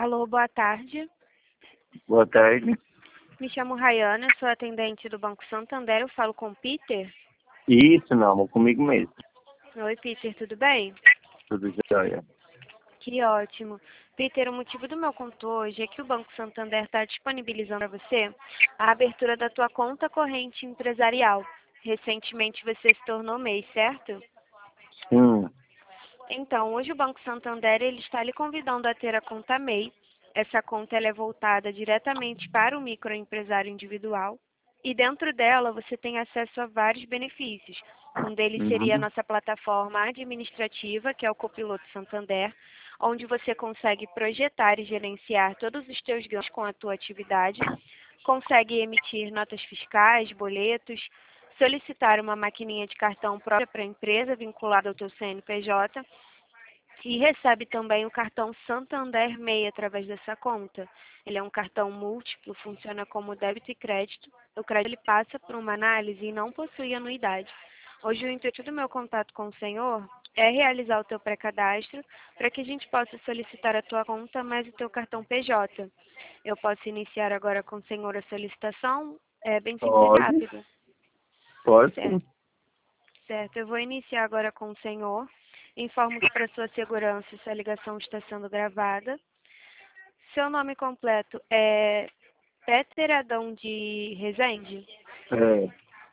Alô, boa tarde. Boa tarde. Me chamo Rayana, sou atendente do Banco Santander. Eu falo com o Peter. Isso, meu amor, comigo mesmo. Oi, Peter, tudo bem? Tudo jóia. Que ótimo. Peter, o motivo do meu conto hoje é que o Banco Santander está disponibilizando para você a abertura da tua conta corrente empresarial. Recentemente você se tornou MEI, certo? Sim. Então, hoje o Banco Santander ele está lhe convidando a ter a conta MEI. Essa conta ela é voltada diretamente para o microempresário individual e dentro dela você tem acesso a vários benefícios. Um deles seria a Uhum. nossa plataforma administrativa, que é o Copiloto Santander, onde você consegue projetar e gerenciar todos os teus ganhos com a tua atividade, consegue emitir notas fiscais, boletos, solicitar uma maquininha de cartão própria para a empresa vinculada ao teu CNPJ e recebe também o cartão Santander MEI através dessa conta. Ele é um cartão múltiplo, funciona como débito e crédito. O crédito ele passa por uma análise e não possui anuidade. Hoje o intuito do meu contato com o senhor é realizar o teu pré-cadastro para que a gente possa solicitar a tua conta mais o teu cartão PJ. Eu posso iniciar agora com o senhor a solicitação? É bem simples e Pode. rápido. Pode sim. Certo. Certo, eu vou iniciar agora com o senhor. Informo que para sua segurança essa ligação está sendo gravada. Seu nome completo é Peter Adão de Rezende? É.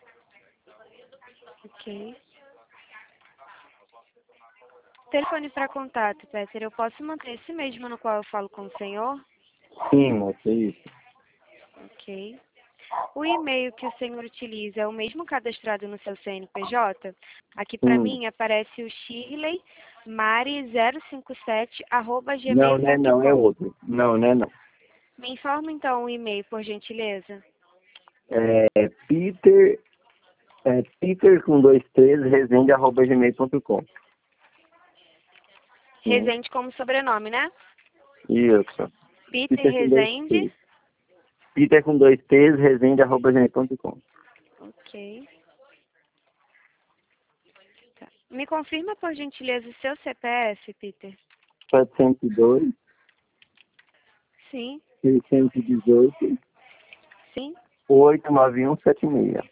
Ok. Telefone para contato, Peter. Eu posso manter esse mesmo no qual eu falo com o senhor? Sim, moça, isso. Ok. O e-mail que o senhor utiliza é o mesmo cadastrado no seu CNPJ? Aqui para Sim. mim aparece o Shirley Não, né, não, é mari057@gmail.com. outro. Não, né, não. Me informa então o e-mail, por gentileza. É Peter com 2 T's, resende@gmail.com. Sim. Rezende como sobrenome, né? Isso. Peter Peter com 2 T's. Rezende. Peter com 2 T's, resende@gmail.com. Ok. Tá. Me confirma, por gentileza, o seu CPF, Peter. 702, Sim, 618, sim. 89176.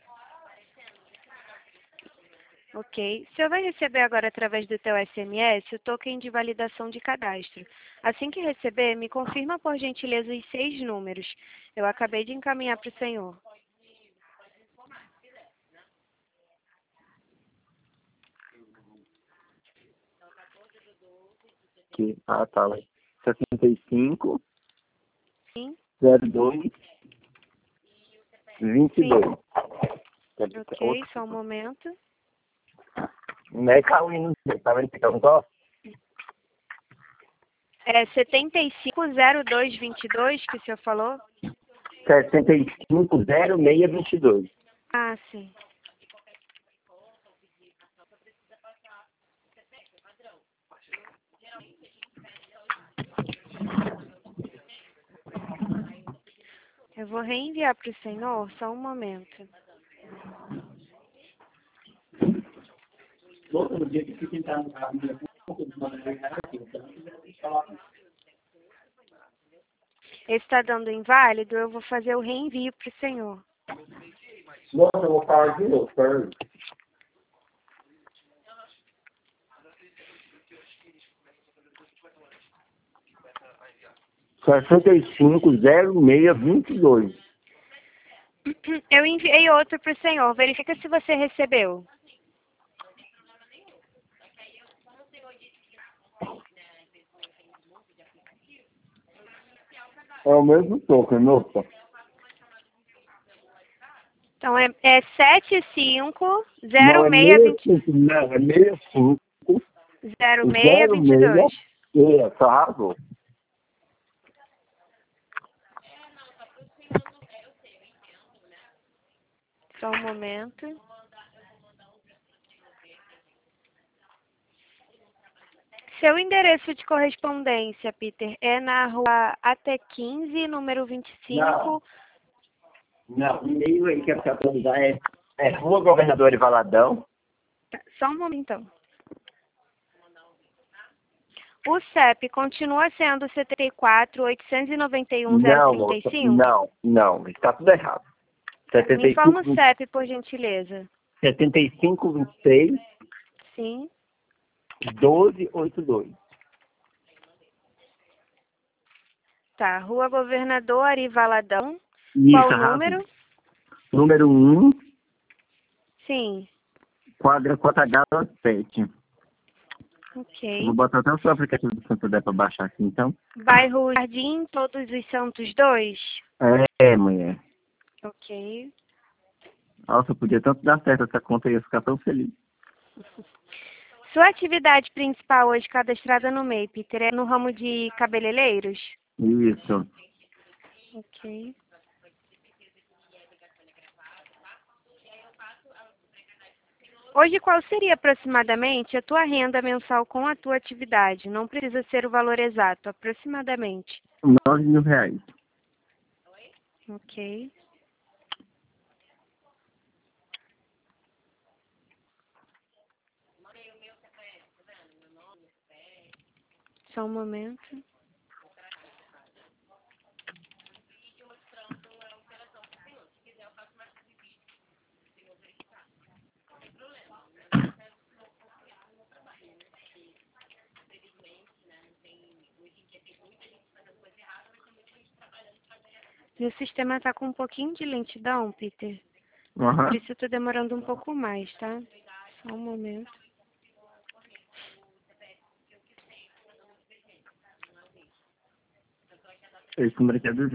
Ok. O senhor vai receber agora, através do teu SMS, o token de validação de cadastro. Assim que receber, me confirma, por gentileza, os 6 números. Eu acabei de encaminhar para o senhor. Ah, tá. 65, Sim, 02, 22. sim. Ok, Outro. só um momento. Não é Cauí, tá vendo que tá um top? É 750222 que o senhor falou? 750622. Ah, sim. Eu vou reenviar para o senhor, só um momento. No dia que fica entrar no carro, Esse está dando inválido, eu vou fazer o reenvio para o senhor. nossa, eu vou falar de novo, peraí. 650622. Eu enviei outro para o senhor. Verifica se você recebeu. É o mesmo token, moça. Então, é Não, é 750620 65, não, é 65, 0622. 06, tá? Só um momento. Seu endereço de correspondência, Peter, é na rua AT15, número 25. Não, o e-mail aí que a pessoa usar é Rua Governador de Valadão. Só um momento, então. O CEP continua sendo 74.891.035? Não, moça, não, está tudo errado. Me informa o CEP, por gentileza. 7526 Sim. 1282. Tá, Rua Governador Ari Valadão. Isso, Qual o rápido. número? Número 1, Sim. quadra Cotagala 7. Ok. Vou botar até o seu aplicativo do Santander para baixar aqui, então. Bairro Jardim, Todos os Santos 2? É, mulher. Ok. Nossa, podia tanto dar certo essa conta, eu ia ficar tão feliz. Sua atividade principal hoje cadastrada no MEI, Peter, é no ramo de cabeleireiros? Isso. Ok. Hoje, qual seria aproximadamente a tua renda mensal com a tua atividade? Não precisa ser o valor exato, aproximadamente. 9 mil reais. Ok. Só um momento. Meu sistema está com um pouquinho de lentidão, Peter. Por isso eu estou demorando um pouco mais, tá? Só um momento. Esse número aqui é do...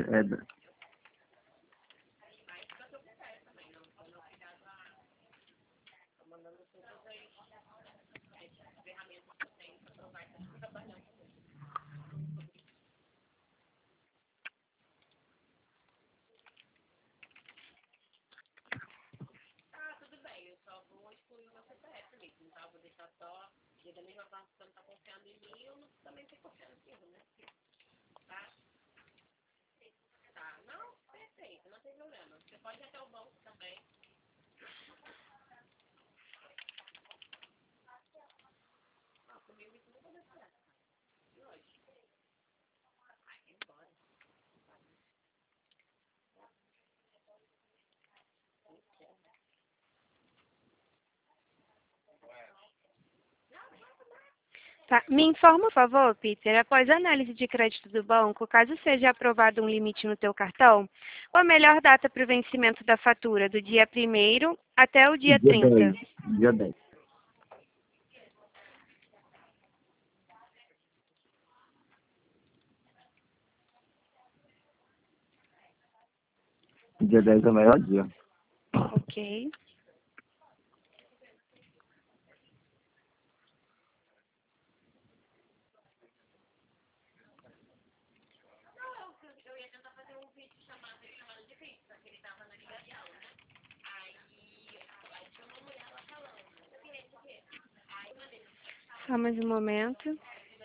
Tá. Me informa, por favor, Peter, após a análise de crédito do banco, caso seja aprovado um limite no teu cartão, qual a melhor data para o vencimento da fatura? Do dia 1º até o dia 30? Dia 10. Dia 10 é o melhor dia. Ok. Só mais um momento.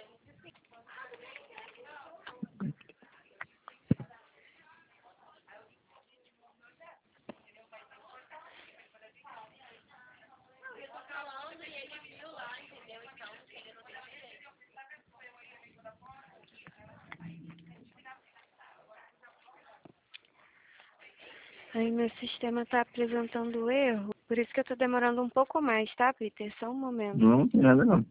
Ai, meu sistema está apresentando erro, por isso que eu estou demorando um pouco mais, tá, Peter? Só um momento. Não tem nada não.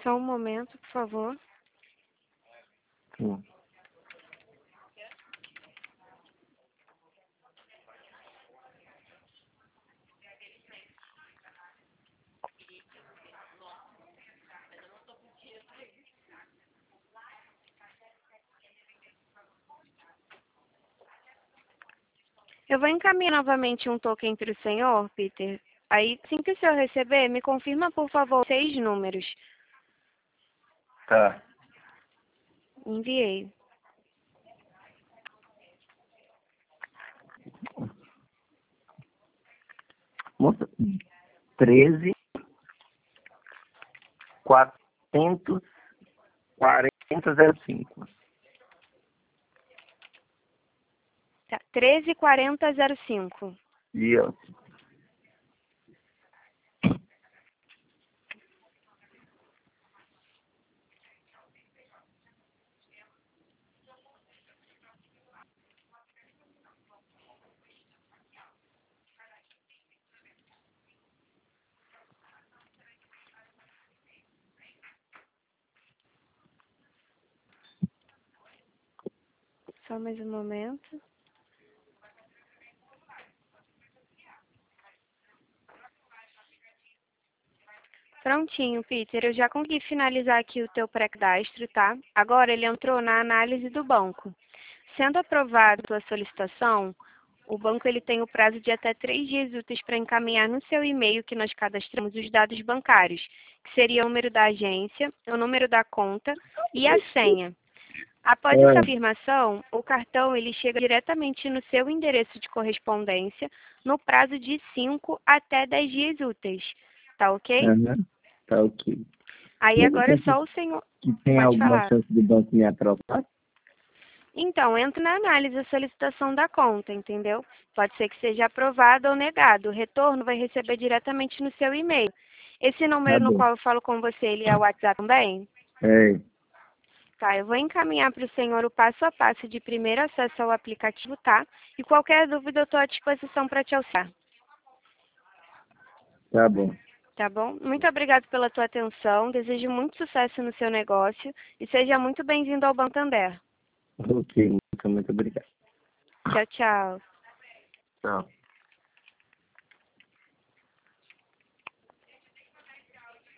Só um momento, por favor. Sim. Eu vou encaminhar novamente um token para o senhor, Peter. Aí, assim que o senhor receber, me confirma, por favor, 6 números. Tá. Enviei. Moça, 13, 440, 05. Tá, 134005. E eu. Só mais um momento. Prontinho, Peter. Eu já consegui finalizar aqui o teu pré-cadastro, tá? Agora ele entrou na análise do banco. Sendo aprovada a tua solicitação, o banco ele tem o prazo de até 3 dias úteis para encaminhar no seu e-mail que nós cadastramos os dados bancários, que seria o número da agência, o número da conta e a senha. Após essa afirmação, o cartão ele chega diretamente no seu endereço de correspondência no prazo de 5 até 10 dias úteis. Tá ok? Uhum. Tá ok. Aí agora é só o senhor... Que tem Pode alguma falar. chance do banco me aprovar? Então, entra na análise a solicitação da conta, entendeu? Pode ser que seja aprovado ou negado. O retorno vai receber diretamente no seu e-mail. Esse Tá número no bom. qual eu falo com você, ele é o WhatsApp também? É. Tá, eu vou encaminhar para o senhor o passo a passo de primeiro acesso ao aplicativo, tá? E qualquer dúvida eu estou à disposição para te auxiliar, Tá bom. tá bom? Muito obrigado pela tua atenção, desejo muito sucesso no seu negócio e seja muito bem-vindo ao Santander. Ok, muito obrigado. Tchau, tchau. Tchau.